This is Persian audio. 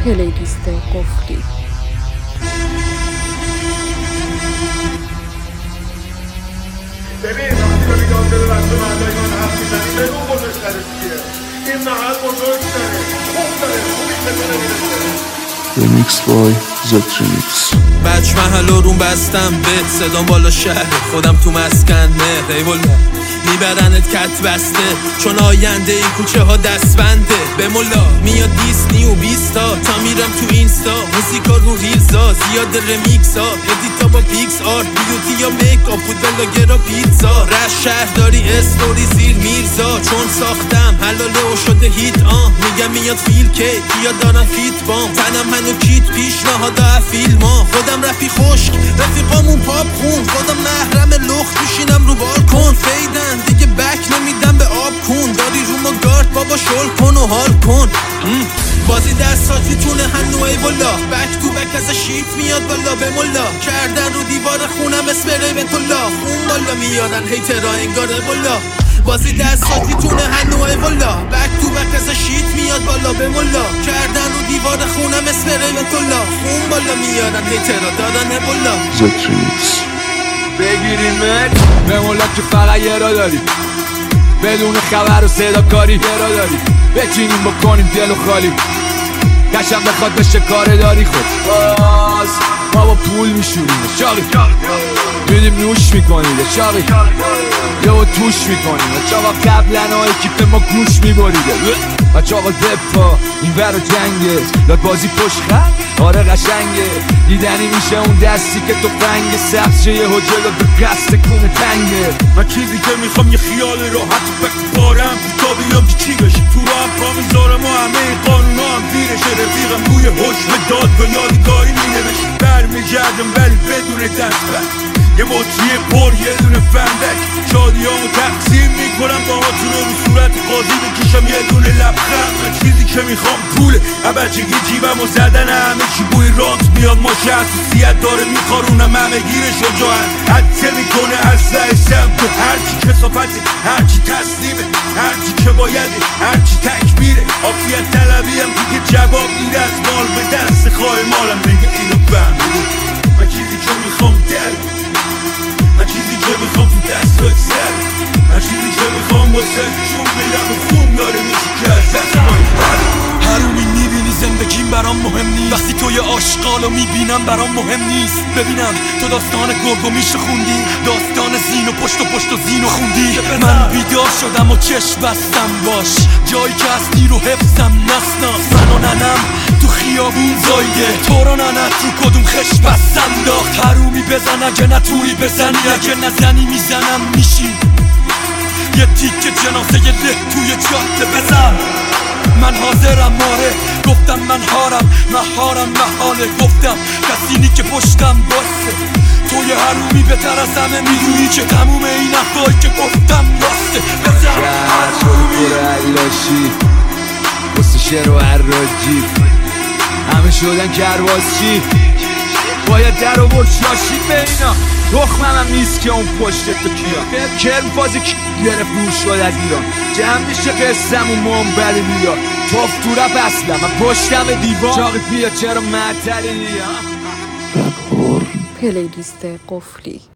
پلیلیست قفلی. ببین وقتی رو میگم دل بسته مردای من حرف میزنی بگو بزرگتره چیه این محل بزرگتره خوب داره خوبی بتونه میرسه. Remix by Z-Remix. بچ محل رو بستم به صدام بالا شهر خودم تو مسکن مهر ای والله میبرنت کت بسته چون آینده این کوچه ها دست بنده به ملا میاد دیسنی و بیستا تا میرم تو اینستا موسیقا رو ریلزا زیاد رمیکس ها ادیتا با پیکس آرت بیوتی یا میک آپ و بلاگرا پیتزا رش شهرداری استوری زیر میرزا چون ساختم حلاله و شده هیت میگم میاد فیل که یا دارم فیت بام تنم منو کیت پیشنهاد فیلم ها خودم رفی خشک رفیقامون پاپ خون خودم محرم لخت میشینم رو بالکن فیدن دیگه بک نمیدم به آب کن داری رو ما گارد بابا شل کن و حال کن بازی دستاتی تونه هنو ای والا بک تو بک از شیپ میاد بالا به ملا کردن رو دیوار خونم اسپری به طلا خون بالا میادن هیترا انگاره بالا بازی دستاتی تونه هنو ای والا بک تو بک از شیپ میاد بالا به ملا کردن رو دیوار خونم اسپری به طلا خون بالا میادن هیترا دادن بالا. Z-Remix. بگیریم به مولا که فقط یه را داری بدون خبر و صدا کاری یه را داری بچینیم بکنیم دل و خالی کشم بخواد بشه کار داری خود باز ما با پول میشوریم شاقی میدیم نوش میکنیم شاقی یهو توش میکنیم چاقا قبلن های کیف ما گوش میبریده و چاقا دپا این ور جنگه لاد بازی پشت خط آره قشنگه دیدنی میشه اون دستی که تو فنگ سبز شه یه حجل به قصد کونه تنگه من چیزی که میخوام یه خیال راحت بکبارم تا بیام که چی بشه تو رو هم پا میذارم و همه این قانونا هم زیرشه رفیقم روی حکم داد به یادگاری مینوشت برمیگردم ولی بدون دست بر یه مطریه پر یه دونه فندک شادیامو تقسیم میکنم با هاتون رو صورت قاضی بکشم یه دونه لبخند من چیزی که میخوام پوله بچگی جیبم و زدن همه چی بوی رانت میاد ماشه حساسیت داره میخارونم همه گیر شجاعت حدثه میکنه اصلا سمت هرچی کسافته هرچی تسلیمه هرچی که بایده هرچی تکبیره عافیت طلبی هم دیگه جواب میده از مال به دست خواه مالم بگه اینو فهمیده من چیزی که میخوام دل من چیزی که میخوام تو دستات سر من چیزی که میخوام واسه چون میدم و خون داره میشه که از دست حرومی میبینی زندگیم برام مهم نیست وقتی تو یه آشغالو میبینم برام مهم نیست ببینم تو داستان گرگ و میشه خوندی داستان زین و پشت و زین و خوندی من بیدار شدم و چشم بستم باش جایی که هستی رو حفظم نسناس من و ننم تو خیابون زایده تو رو ننت رو کدوم خش بستم داخت حرومی بزن اگه نتوری بزنی اگه نزنی میزنم میشی یه تیکه جنازه یه له توی جاده بزن من حاضرم ماره گفتم من هارم محاله گفتم کسینی که پشتم باسه تو یه حرومی بهتر از همه میدونی که تموم این حرفایی که گفتم راسته بزن حرومی علاشی واسه شعر و عراجی همه شدن کرباسچی باید در و برشاشی به اینا رخمم هم نیست که اون پشت تو کیا کرم فازی کی گرفت نور شد از ایران جمع میشه قسم و منبر میاد توف تو رپ اصلا من پشتم دیوان چاقی بیا چرا معطلی Rap Horn. پلیلیست قفلی.